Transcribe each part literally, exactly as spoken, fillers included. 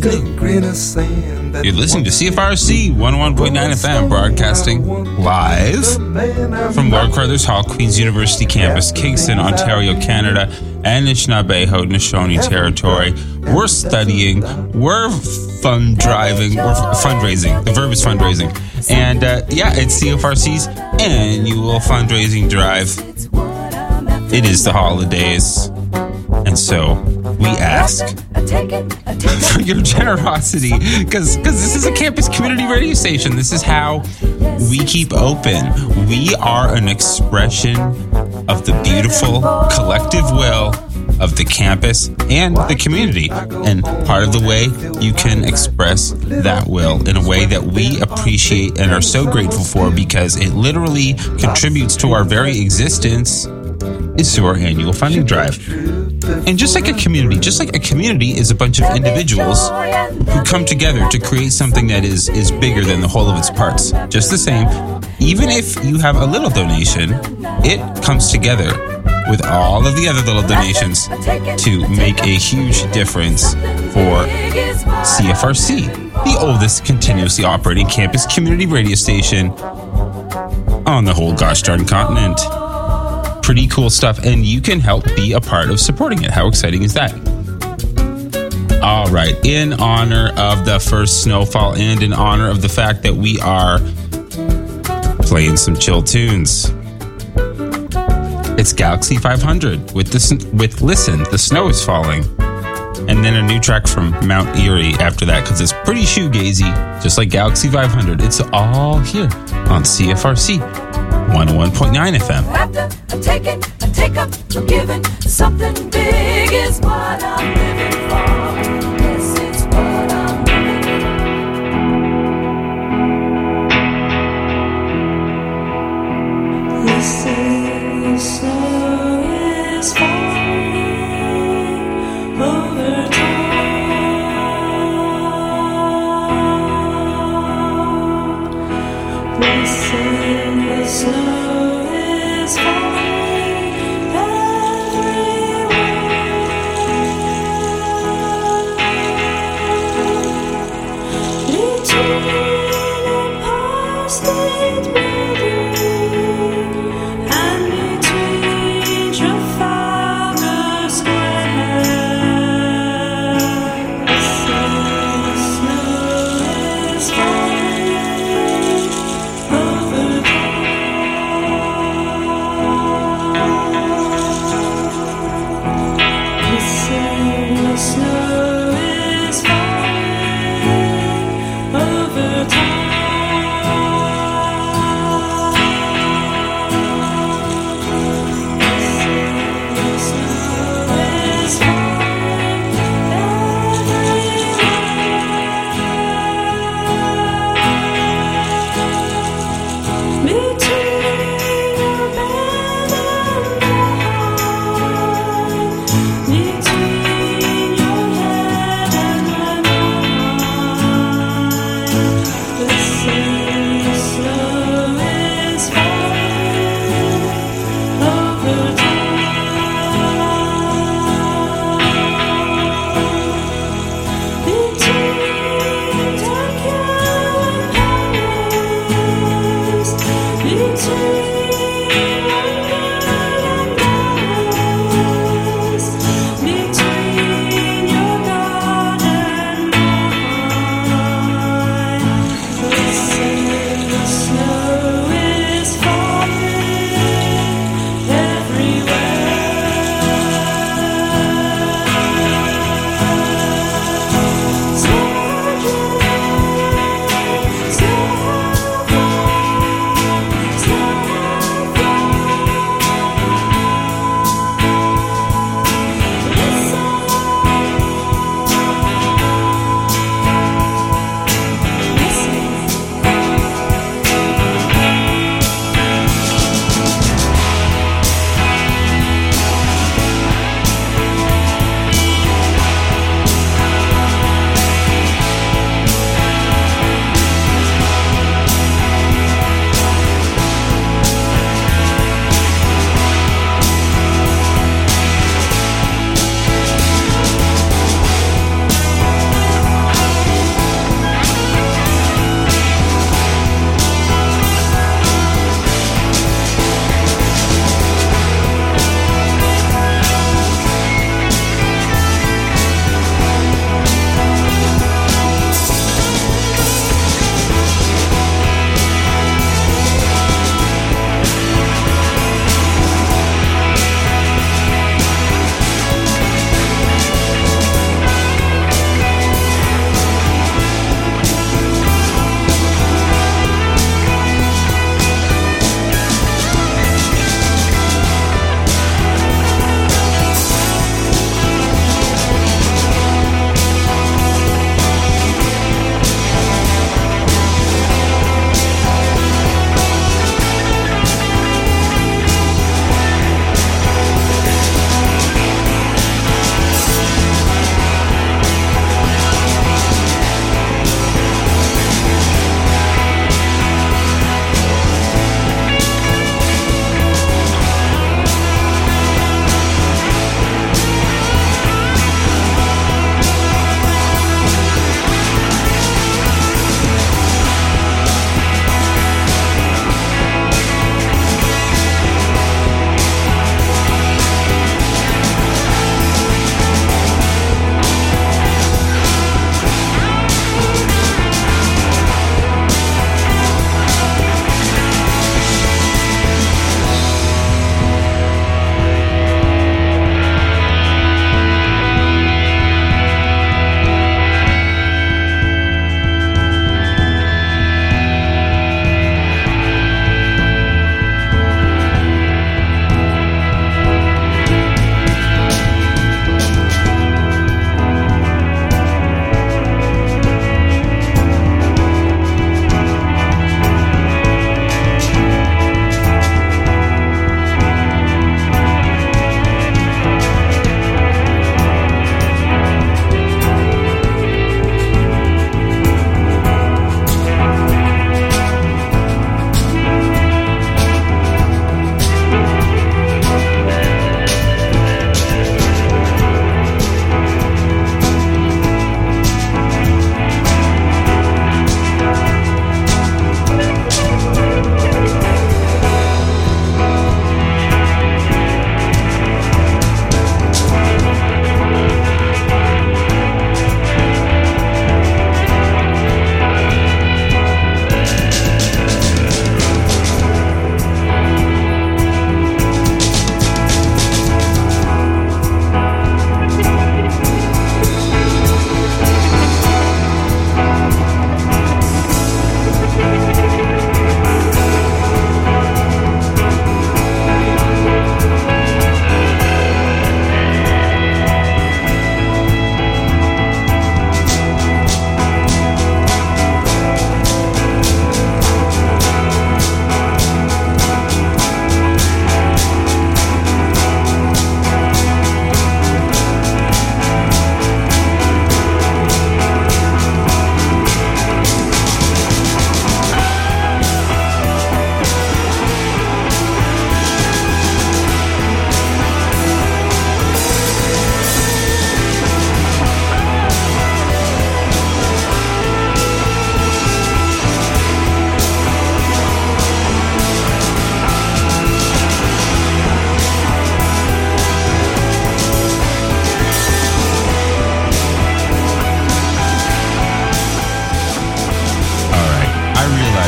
evening. You're listening to C F R C one oh one point nine F M, broadcasting live from Lord Carruthers Hall, Queen's University campus, Kingston, Ontario, Canada, and Anishinaabe, Haudenosaunee Territory. We're studying, we're fund driving, we're fundraising. The verb is fundraising. And uh, yeah, it's C F R C's annual fundraising drive. It is the holidays. And so we ask for your generosity, because because this is a campus community radio station. This is how we keep open. We are an expression of the beautiful collective will of the campus and the community. And part of the way you can express that will in a way that we appreciate and are so grateful for, because it literally contributes to our very existence, is through our annual funding drive. And just like a community, just like a community is a bunch of individuals who come together to create something that is, is bigger than the whole of its parts. Just the same, even if you have a little donation, it comes together with all of the other little donations to make a huge difference for C F R C, the oldest continuously operating campus community radio station on the whole gosh darn continent. Pretty cool stuff, and you can help be a part of supporting it. How exciting is that? All right, in honor of the first snowfall and in honor of the fact that we are playing some chill tunes, it's Galaxy five hundred with this with Listen, the Snow is Falling, and then a new track from Mount Erie after that, because it's pretty shoegazy, just like Galaxy five hundred. It's all here on C F R C one oh one point nine F M. After I'm taking, I take up, I'm giving. Something big is what I'm living for. Yes, it's what I'm living. Listen, the snow is falling over town. Listen, the snow is falling everywhere.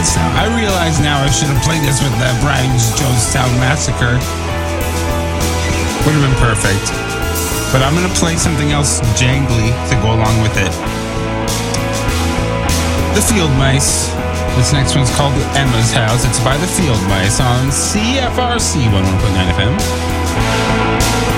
this now. I realize now I should have played this with the Brian Jonestown Massacre. Would have been perfect. But I'm going to play something else jangly to go along with it. The Field Mice. This next one's called Emma's House. It's by the Field Mice on C F R C one oh one point nine F M.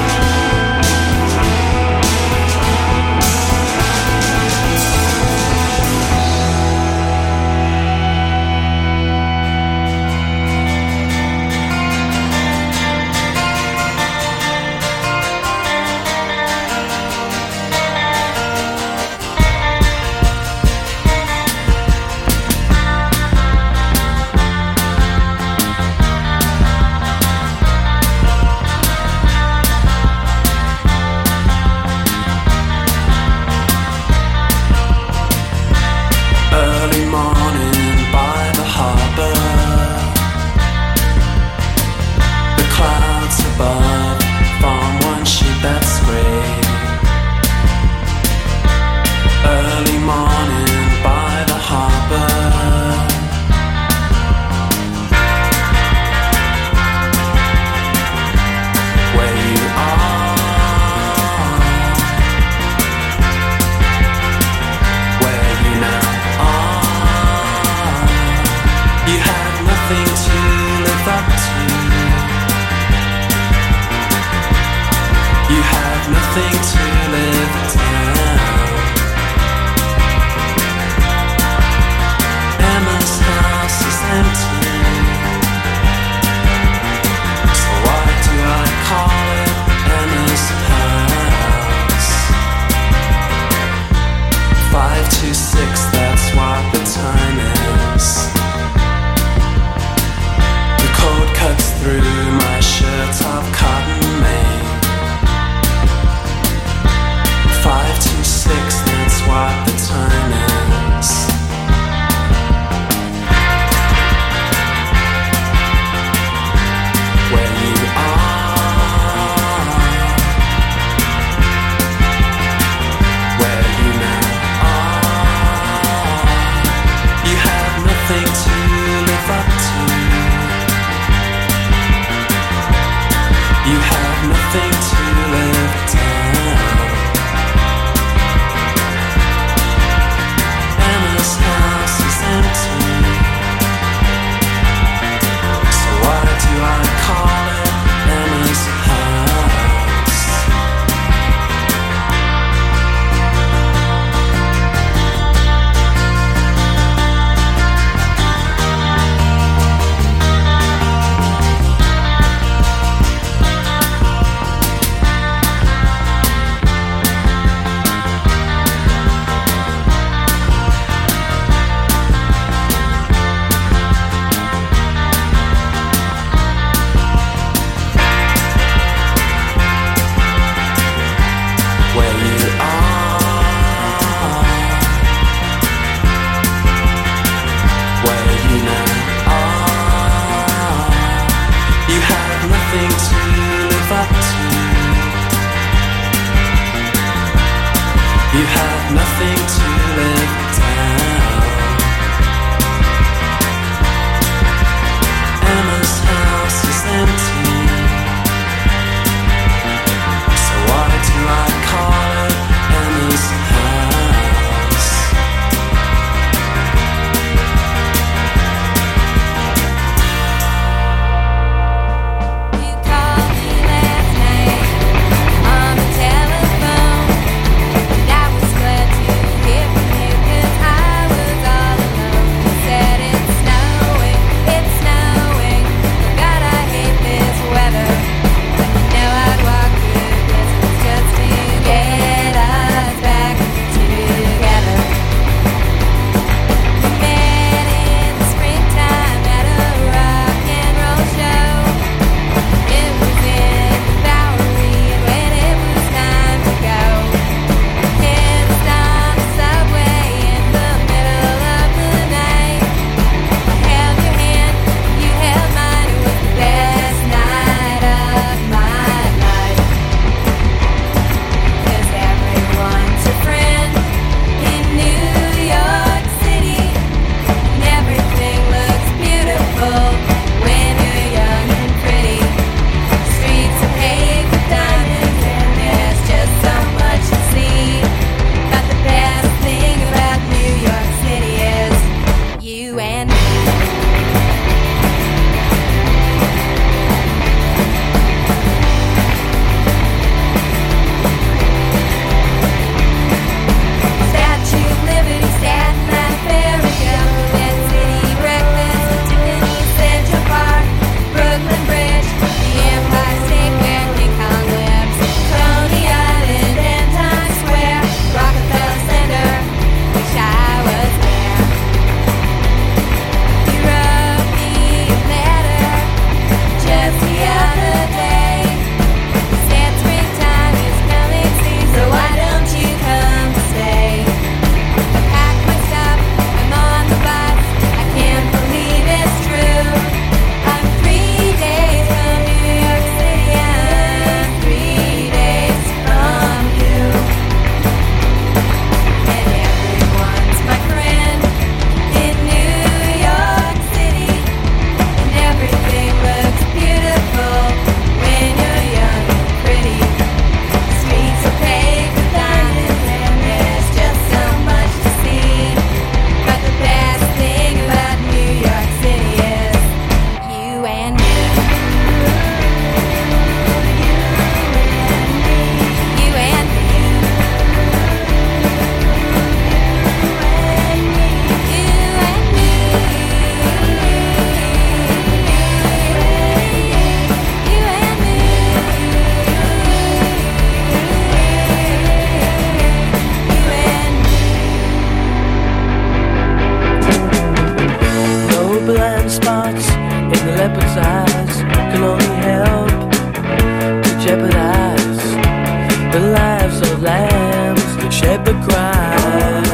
shepherd's eyes can only help to jeopardize the lives of lambs. The shepherd cries,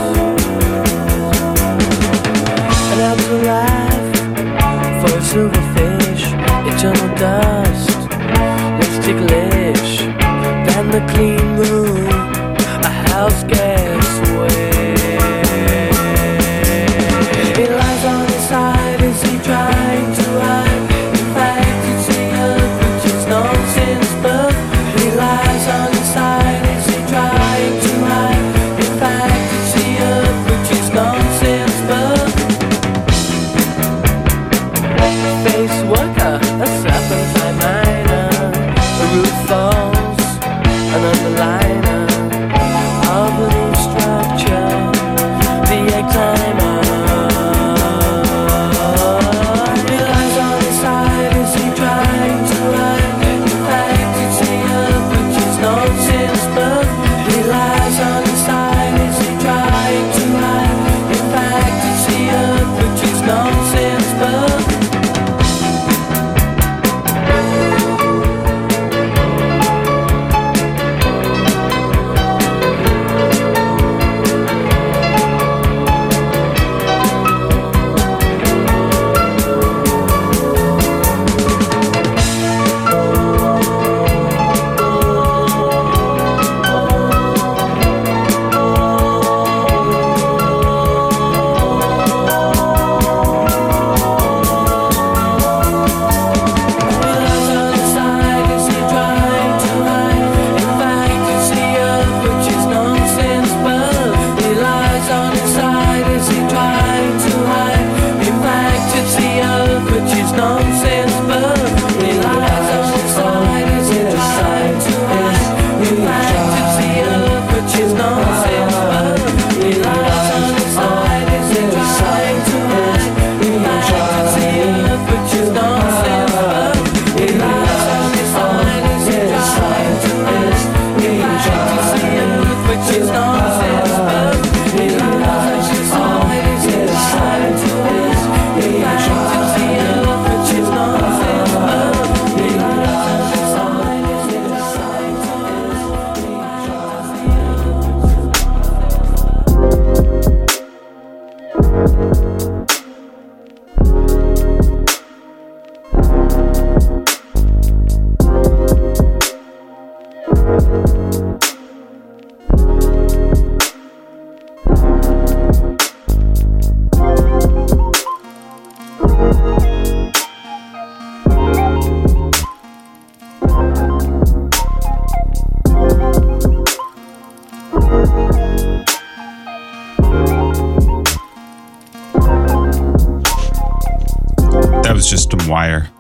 and out to life for a silverfish, eternal dust, less ticklish than the clean room a house gets away. He lies on his side, is he trying to hide? In fact, it's the earth which is nonsense, but he lies on his side, is he trying to hide? In fact, it's the earth which is nonsense, but face worker, a serpentine miner, a roof falls, an underliner of a new structure, the egg timer. He lies on his side, is he trying to hide? In fact, it's the earth which is nonsense, but he lies on his side, is he trying to hide? In fact, it's the earth which is nonsense, but Wire,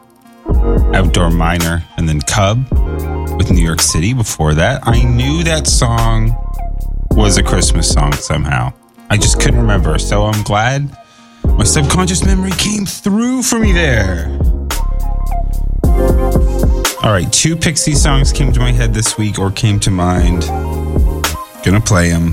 Outdoor Miner, and then Cub with New York City before that. I knew that song was a Christmas song somehow. I just couldn't remember. So I'm glad my subconscious memory came through for me there. All right, two Pixie songs came to my head this week or came to mind. Gonna play them.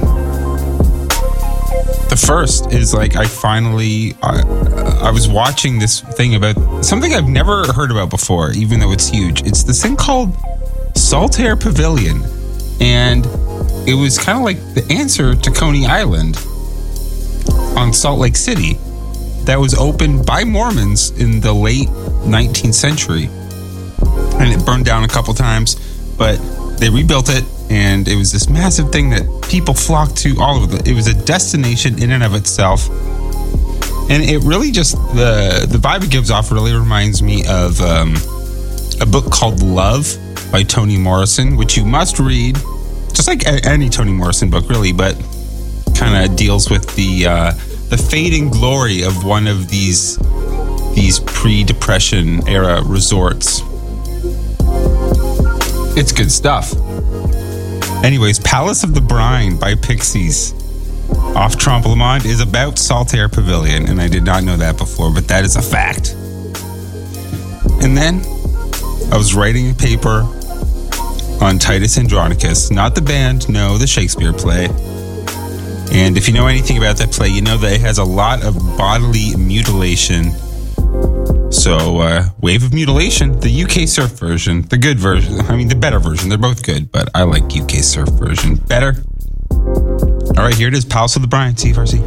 The first is like I finally, I, I was watching this thing about something I've never heard about before, even though it's huge. It's this thing called Saltair Pavilion. And it was kind of like the answer to Coney Island on Salt Lake City that was opened by Mormons in the late nineteenth century. And it burned down a couple times, but they rebuilt it. And it was this massive thing that people flocked to all over. The, it was a destination in and of itself. And it really just, the, the vibe it gives off really reminds me of um, a book called Love by Toni Morrison, which you must read. Just like any Toni Morrison book, really, but kind of deals with the uh, the fading glory of one of these, these pre-Depression era resorts. It's good stuff. Anyways, Palace of the Brine by Pixies off Trompe-l'Monde is about Saltair Pavilion, and I did not know that before, but that is a fact. And then I was writing a paper on Titus Andronicus, not the band, no, the Shakespeare play. And if you know anything about that play, you know that it has a lot of bodily mutilation So, uh, Wave of Mutilation, the U K surf version, the good version. I mean, the better version. They're both good, but I like U K surf version better. All right, here it is. Palace of the Bryant, C F R C.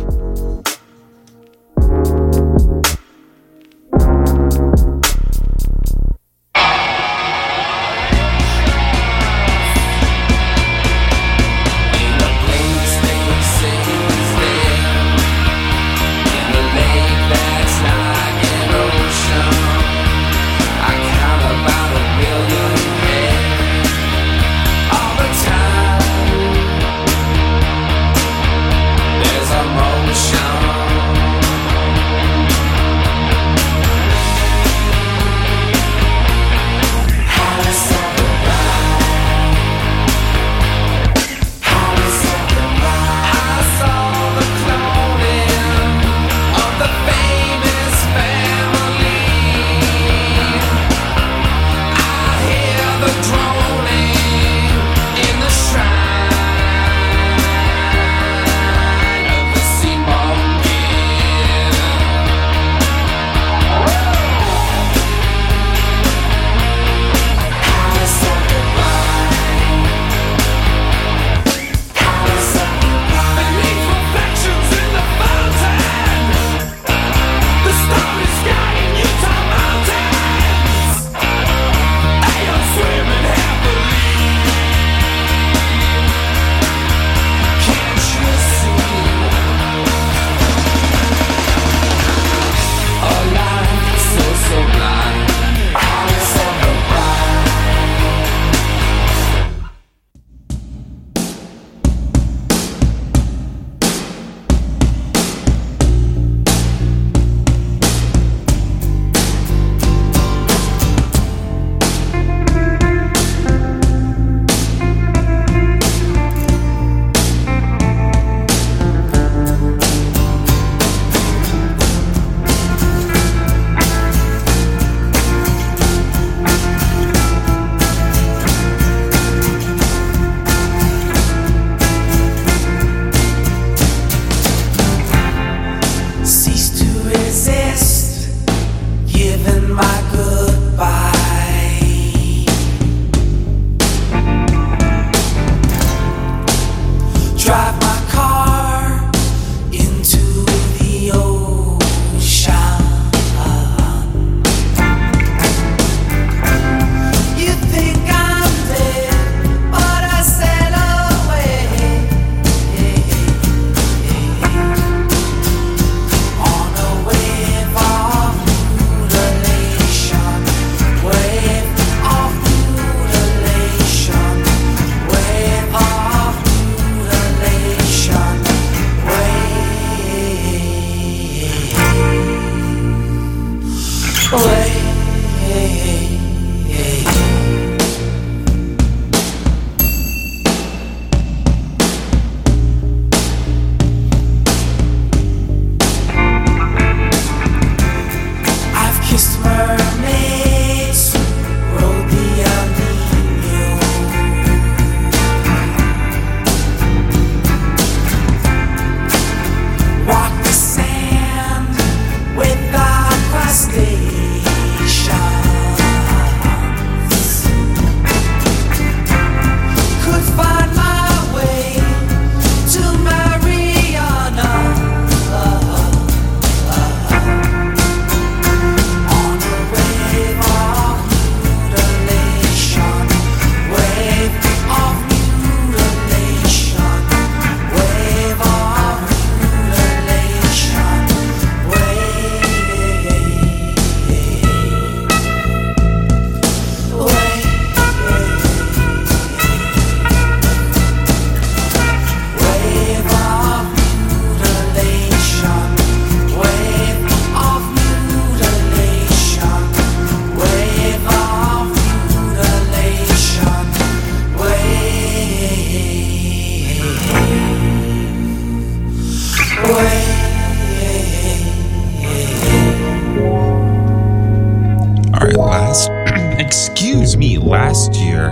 Last year,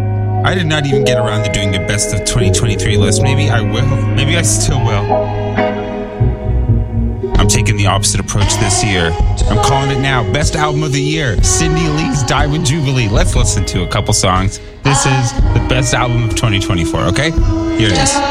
I did not even get around to doing the best of twenty twenty-three list. Maybe I will. Maybe I still will. I'm taking the the opposite approach this year. I'm calling it now. Best album of the year, Cindy Lee's Diamond Jubilee. Let's listen to a couple songs. This is the best album of twenty twenty-four, okay? Here it is.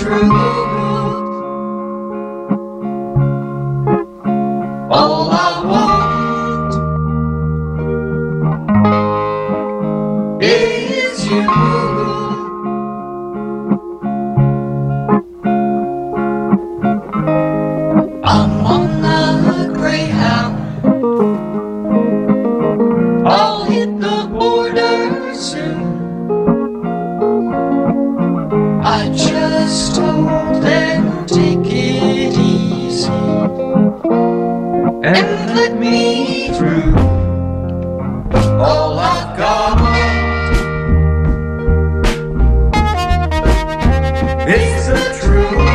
truth. All I want is you. I'm on the Greyhound. I'll hit the border soon. I just told them take it easy and let me through. All I've got is the truth.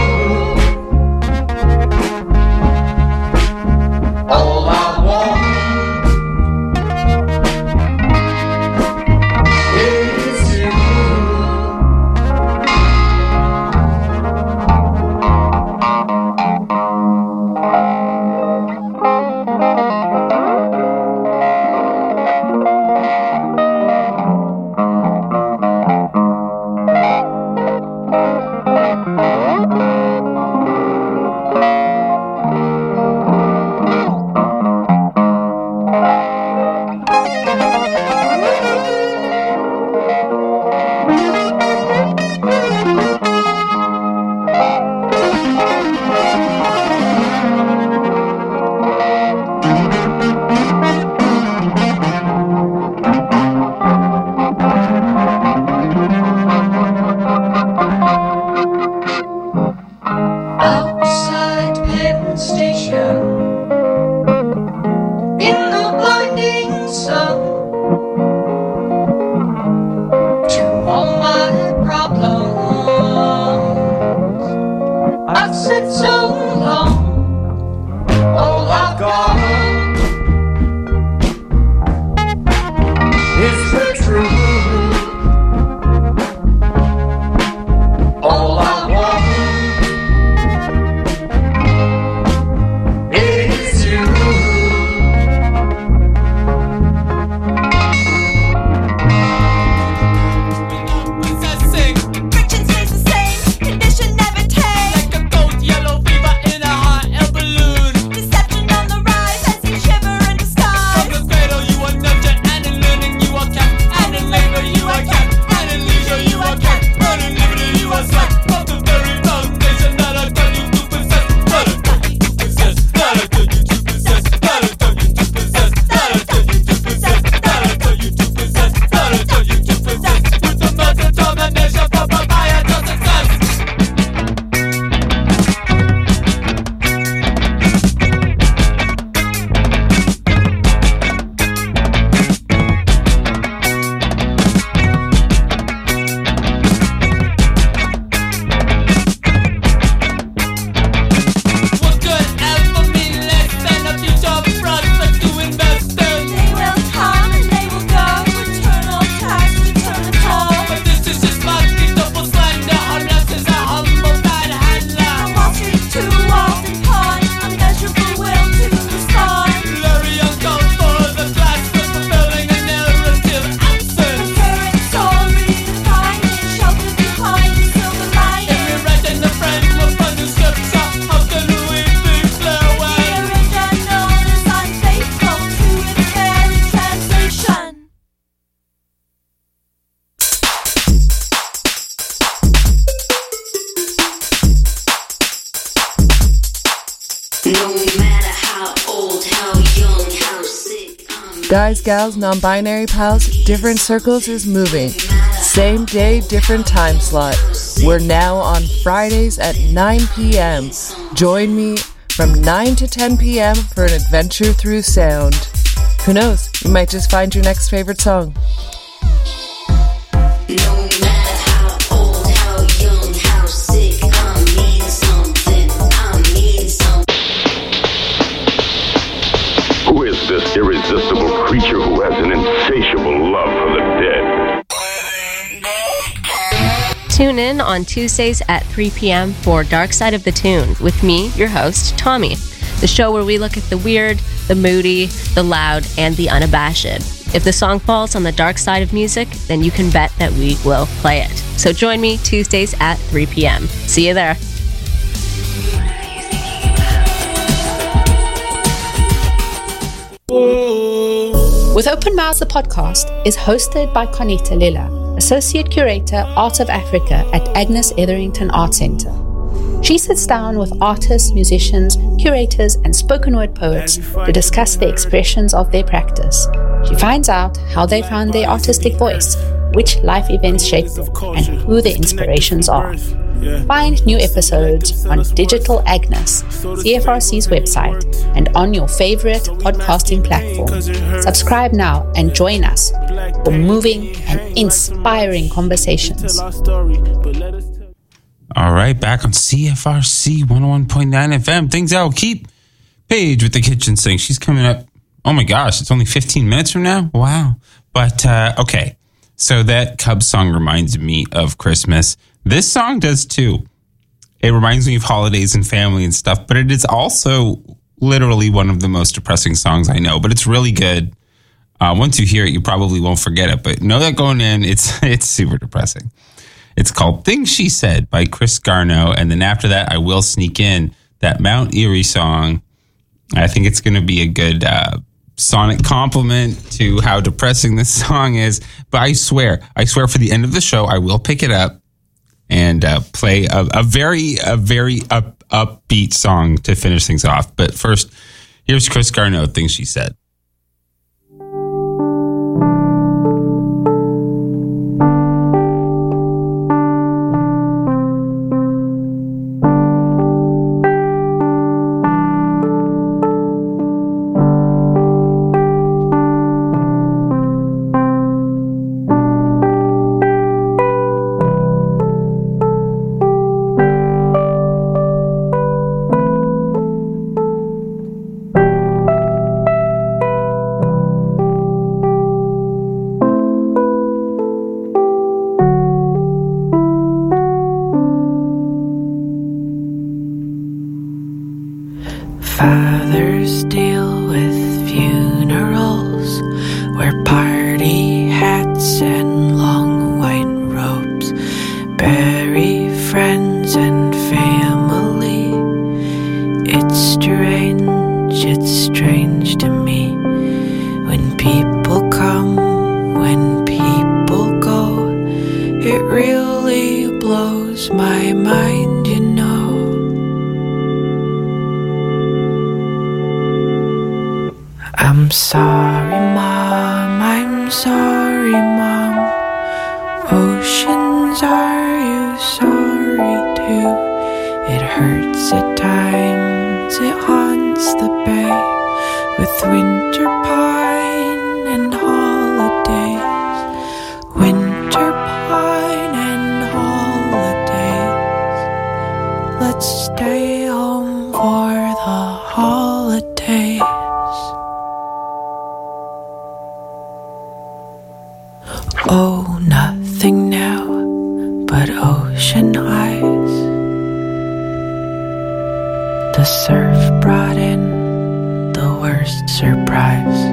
All I want is you. Outside Penn Station, in the blinding sun, to all my problems I've said so long. All I've got is the truth. All I want is you. Possessing, Friction stays the same, condition never change. like a cold yellow fever in a hot air balloon. Deception on the rise as you shiver in the From skies. the cradle you are nurtured, and in learning you are kept, and in labor you are kept, and in leisure you are kept, and in liberty you are swept. From the very foundation that I tell you to possess, that I tell you to possess, that I tell you to possess, that I tell you to possess, that I tell you to possess, that I tell you to possess, that I tell you to possess, with the most determination for proprietor success. What could ever mean less than a future for us but to invest in? They will come and they will go, eternal tax, eternal toll. But this is just my beautiful slender, unless it's a humble bad handler. From Wall Street to Walden Pond, unmeasurable will to respond. Blurry uncouth for the class was fulfilling a narrative absence. Current soul redefining, sheltered behind the silver lining. Every red and the friend will find the scripture. How can we be clear The when original is unfaithful to its very translation. No matter how old, how young, how sick, I'm Guys, gals, non-binary pals, Different Circles is moving. Same day, different time slot. We're now on Fridays at nine p.m. Join me from nine to ten p.m. for an adventure through sound. Who knows, you might just find your next favorite song. no matter how old, how young, how sick, I mean something, I mean something. Who is this irresistible creature who has an insatiable love for the dead? Tune in on Tuesdays at three p.m. for Dark Side of the Tune with me, your host, Tommy. The show where we look at the weird, the moody, the loud, and the unabashed. If the song falls on the dark side of music, then you can bet that we will play it. So join me Tuesdays at three p.m. See you there. With Open Mouths, the podcast is hosted by Conita Lilla, Associate Curator, Art of Africa at Agnes Etherington Art Centre. She sits down with artists, musicians, curators, and spoken word poets to discuss the expressions of their practice. She finds out how they found their artistic voice, which life events shaped them, and who their inspirations are. Find new episodes on Digital Agnes, C F R C's website, and on your favorite podcasting platform. Subscribe now and join us for moving and inspiring conversations. All right, back on C F R C one oh one point nine F M. Things I'll keep. Paige with the kitchen sink. She's coming up. Oh my gosh, it's only fifteen minutes from now? Wow. But, uh, okay. So that Cubs song reminds me of Christmas. This song does too. It reminds me of holidays and family and stuff, but it is also literally one of the most depressing songs I know, but it's really good. Uh, once you hear it, you probably won't forget it, but know that going in, it's it's super depressing. It's called Things She Said by Chris Garneau, and then after that, I will sneak in that Mount Erie song. I think it's going to be a good uh, sonic compliment to how depressing this song is, but I swear, I swear for the end of the show, I will pick it up and uh, play a, a very, a very up, upbeat song to finish things off. But first, here's Chris Garneau, Things She Said. Fathers deal with funerals, wear party hats and long white robes, bury friends and family. It's strange, it's strange to me when people come, when people go. It really blows my mind, you know. I'm sorry, Mom, I'm sorry, Mom. Oceans, are you sorry too? It hurts at times, it haunts the bay with winter pine and holidays. Winter pine and holidays. Let's stay home for the holidays. Oh, nothing now but ocean eyes. The surf brought in the worst surprise.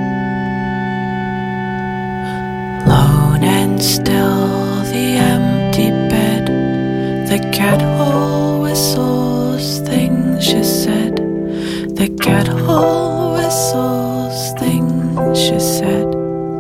Lone and still the empty bed. The kettle whistles things she said. The kettle whistles things she said.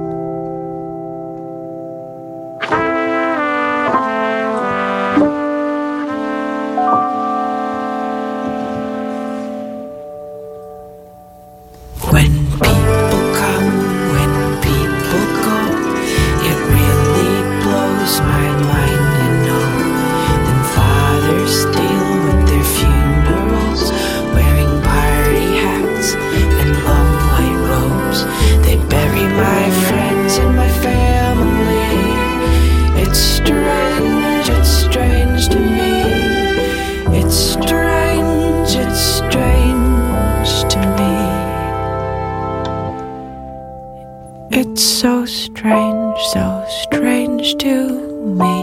It's so strange, so strange to me.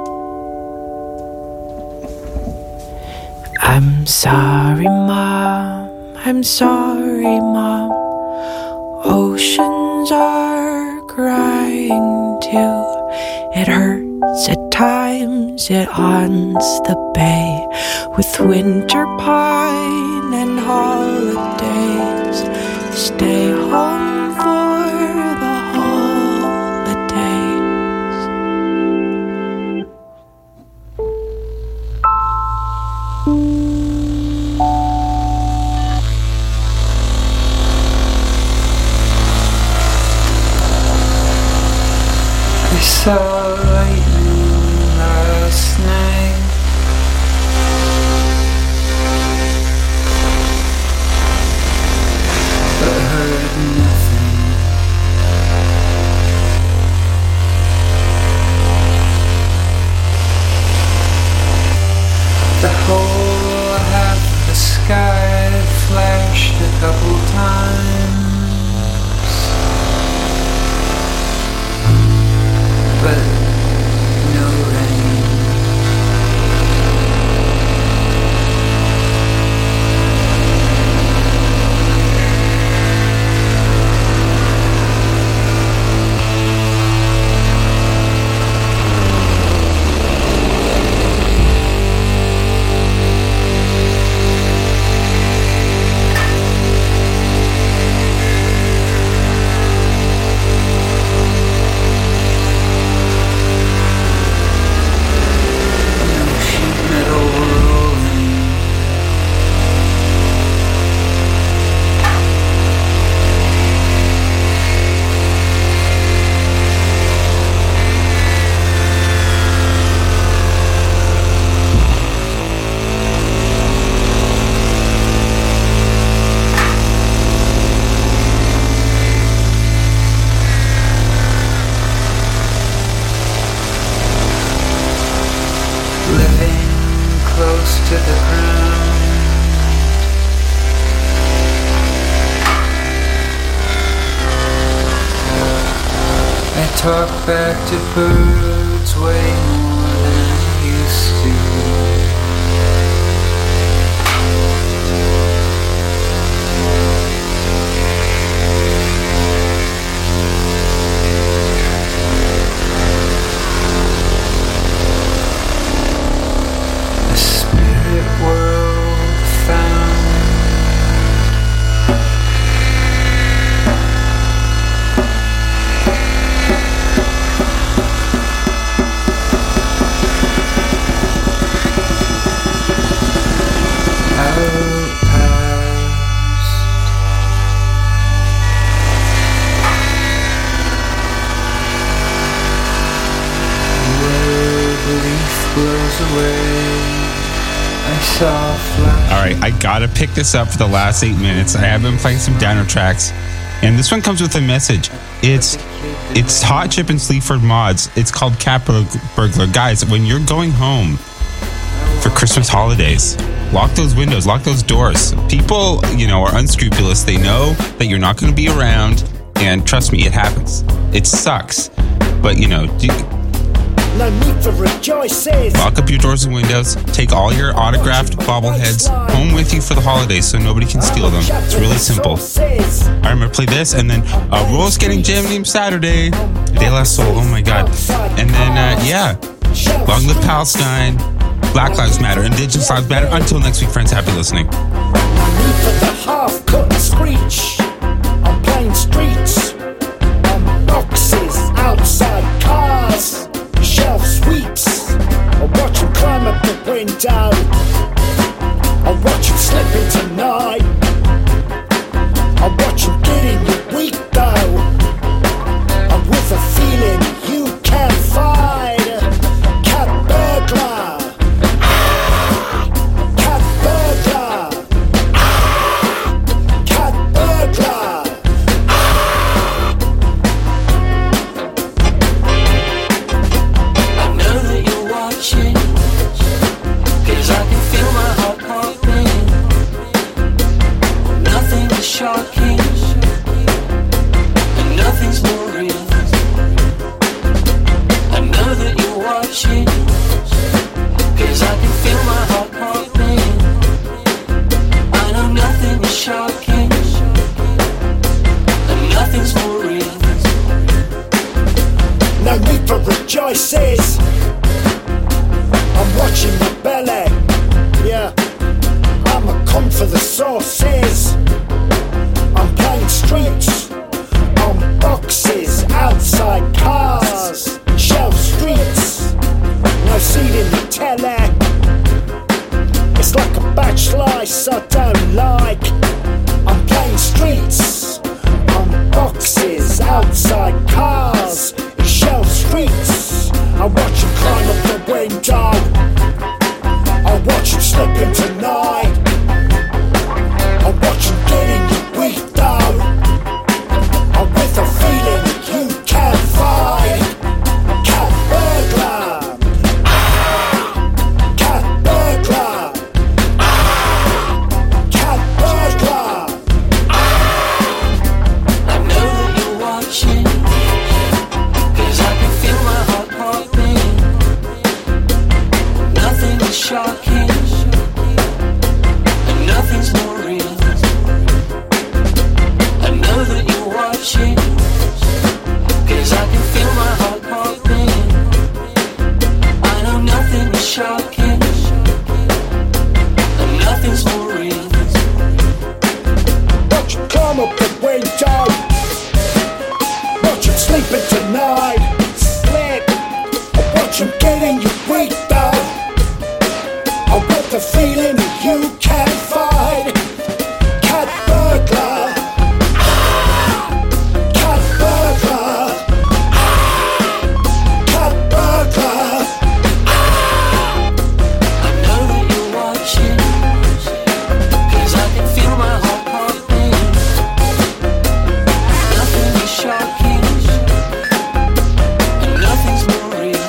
I'm sorry, Mom, I'm sorry, Mom. Oceans winds are crying too. It hurts at times, it haunts the bay with winter pine and holidays. Stay home for the holidays. I saw lightning last night. But heard nothing. The whole half of the sky flashed a couple times. But no rain. Living close to the ground. I talk back to birds way more than I used to. The spirit world found. All right, I gotta pick this up for the last eight minutes. I have been playing some downer tracks, and this one comes with a message. It's it's Hot Chip and Sleaford Mods. It's called Cat Burglar. Guys, when you're going home for Christmas holidays, lock those windows, lock those doors. People, you know, are unscrupulous. They know that you're not going to be around, and trust me, it happens. It sucks, but you know. Do, No need for rejoices. Lock up your doors and windows. Take all your autographed bobbleheads home with you for the holidays so nobody can steal them. It's really simple. Alright, I'm gonna play this, and then uh, Rules Getting Jam Saturday. De La Soul, oh my god. And then, uh, yeah. Long live Palestine. Black Lives Matter. Indigenous Lives Matter. Until next week, friends, happy listening. No need for the half-cut screech on plain streets, on boxes outside cars. Shelf sweeps. I watch him climb up the window. I watch him slip into night. I watch him get in your week though. I'm with a feeling you can't fight. Cat burglar. Cat burglar. Cat burglar. Cause I can feel my heart pumping. Nothing is shocking, and nothing's more real. I know that you're watching, cause I can feel my heart pumping. I know nothing is shocking, and nothing's more real. slices. I'm watching my belly. Yeah, I'm a con for the sauces. I'm playing streets, on boxes, outside cars, shelf streets. No seat in the telly. It's like a batch slice I don't like. I'm playing streets, on boxes, outside cars, shelf streets. I watch him climb up the window. I watch him slip into night. I watch him get in your weak though. I'm with a feeling you can't fight. Cat burglar. Ah, cat burglar. Ah, cat burglar. I know that you're watching, 'cause I can feel my heart pumping. Nothing is shocking, and nothing's more real. I know that you're watching, 'cause I can feel my heart pumping. I know nothing is shocking, and nothing's more real. Watch him climb up the window. Watch him sleeping tonight. Slip. Watch him get in your weak though. I want the feeling that you can't fight. Cat burglar. Ah, cat burglar. Ah, cat burglar. I know that you're watching, 'cause I can feel my heart pumping. Nothing is shocking, and nothing's more real.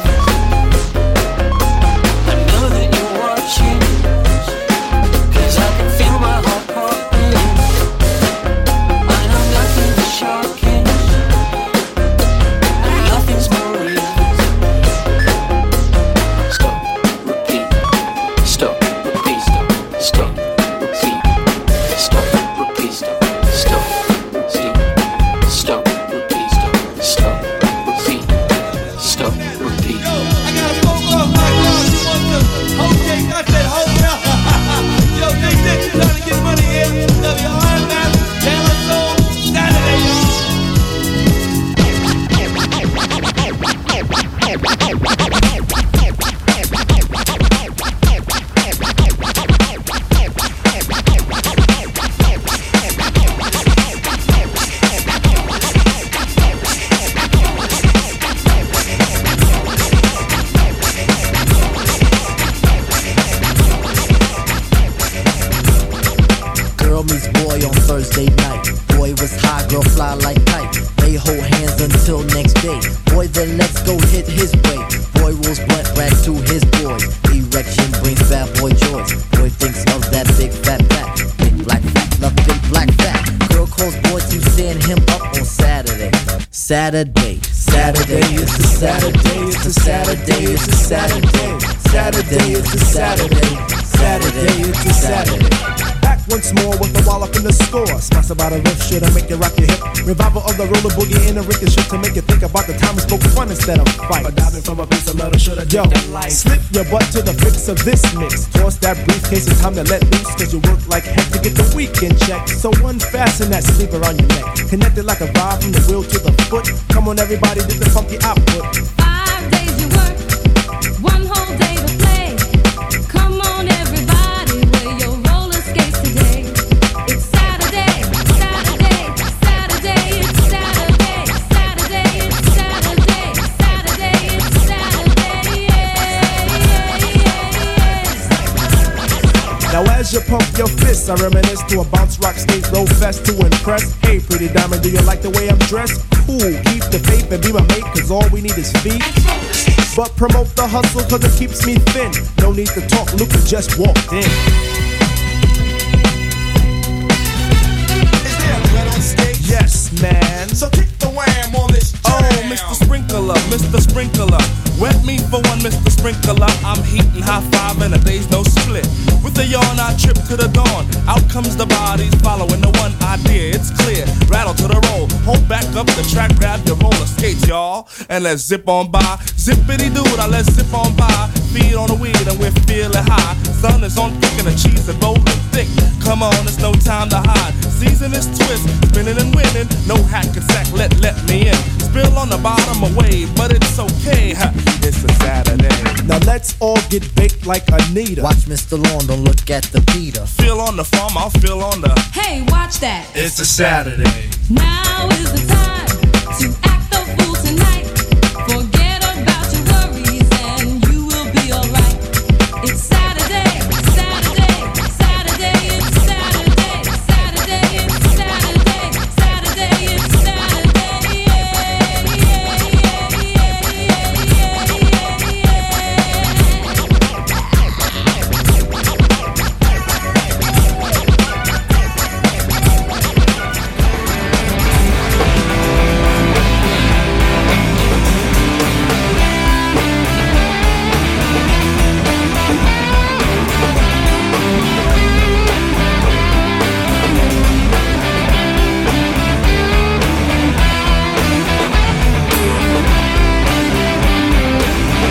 I know that you're watching, 'cause I can feel my heart pumping. I know nothing is shocking, and nothing's more real. Stop, repeat, stop, repeat, stop, repeat, stop, repeat, stop, repeat, stop, repeat, stop, repeat, stop, repeat. I got a phone call like y'all. You want the whole thing? I said whole hell. Yo, they said you're trying to get money here. W R M F, Taylor Soul, Saturday, y'all. Girl meets boy on Thursday night. Boy was high, girl fly like kite. They hold hands until next day. Boy then let's go hit his way. Boy rolls blunt back to his boy. Erection brings bad boy joys. Boy thinks of that big fat fat. Big black fat, love big black fat. Girl calls boy to stand him up on Saturday. Saturday, Saturday, it's a Saturday, it's a Saturday, it's a Saturday. Saturday, it's a Saturday. Saturday, it's a Saturday. Back once more with the wall up in the score. Smash about a riff, should I make you rock your hip? Revival of the roller boogie in a ricochet to make you think about the time we spoke fun instead of fight. But diving from a piece of metal, should I yo, that life? Slip your butt to the fix of this mix. Toss that briefcase, it's time to let loose. Cause you work like heck to get the weekend check. So unfasten that sleeve around your neck. Connected like a vibe from the wheel to the foot. Come on everybody, do the funky output. Five days you work, one whole day to play. Come on everybody, wear your roller skates today. It's Saturday, Saturday, Saturday, it's Saturday, Saturday, it's Saturday, Saturday, it's Saturday, yeah. Now as you pump your fists, I reminisce to a bounce rock stage low fest to impress. Hey pretty diamond, do you like the way I'm dressed? Cool, keep the faith and be my mate, cause all we need is feet. But promote the hustle cause it keeps me thin. No need to talk, Luke just walked in. Is there a gun on stage? Yes, man. So kick the wham on this jam. Oh, Mister Sprinkler, Mister Sprinkler, wet me for one, Mister Sprinkler, I'm heating high five and a day's no split. With a yawn, I trip to the dawn. Out comes the bodies following the one idea. It's clear, rattle to the roll. Hold back up the track, grab your roller skates, y'all, and let's zip on by. Zippity dude, I let's zip on by. Feed on the weed and we're feeling high. Sun is on thick and the cheese is rolling thick. Come on, it's no time to hide. Season is twist, spinning and winning. No hack and sack, let let me in. Spill on the bottom away, but it's okay. Ha, it's a Saturday. Now let's all get baked like Anita. Watch Mister Lawn, don't look at the Peter. Feel on the farm, I'll feel on the. Hey, watch that. It's a Saturday. Now is the time